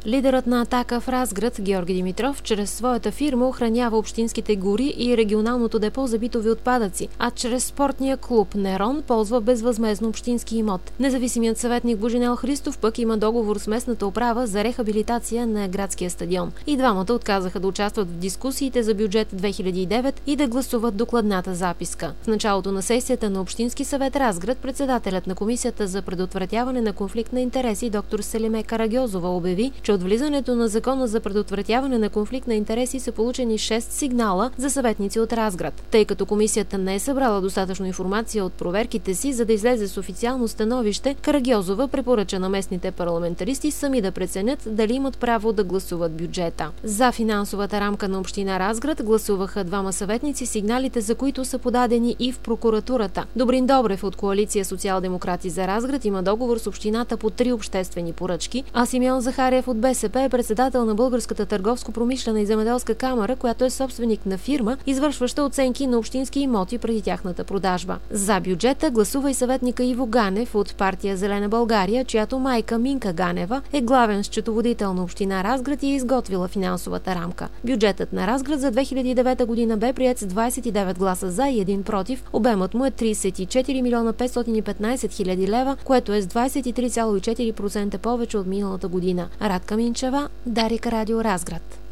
Лидерът на Атака в Разград, Георги Димитров, чрез своята фирма охранява общинските гори и регионалното депо за битови отпадъци, а чрез спортния клуб Нерон ползва безвъзмездно общински имот. Независимият съветник Божинел Христов пък има договор с местната управа за рехабилитация на градския стадион. И двамата отказаха да участват в дискусиите за бюджет 2009 и да гласуват докладната записка. В началото на сесията на Общински съвет Разград председателят на Комисията за предотвратяване на конфликт на интереси доктор Селиме Карагьозова обяви, че от влизането на Закона за предотвратяване на конфликт на интереси са получени 6 сигнала за съветници от Разград. Тъй като комисията не е събрала достатъчно информация от проверките си, за да излезе с официално становище, Карагьозова препоръча на местните парламентаристи сами да преценят дали имат право да гласуват бюджета. За финансовата рамка на община Разград гласуваха двама съветници, сигналите за които са подадени и в прокуратурата. Добрин Добрев от коалиция Социал-демократи за Разград има договор с общината по 3 обществени поръчки, а Симеон Захариев от БСП е председател на Българската търговско-промишлена и земеделска камара, която е собственик на фирма, извършваща оценки на общински имоти преди тяхната продажба. За бюджета гласува и съветника Иво Ганев от партия Зелена България, чиято майка Минка Ганева е главен счетоводител на община Разград и е изготвила финансовата рамка. Бюджетът на Разград за 2009 година бе приет с 29 гласа за и 1 против. Обемът му е 34 милиона 515 хиляди лева, което е с 23,4% повече от миналата година. Радка Минчева, Дарик Радио Разград.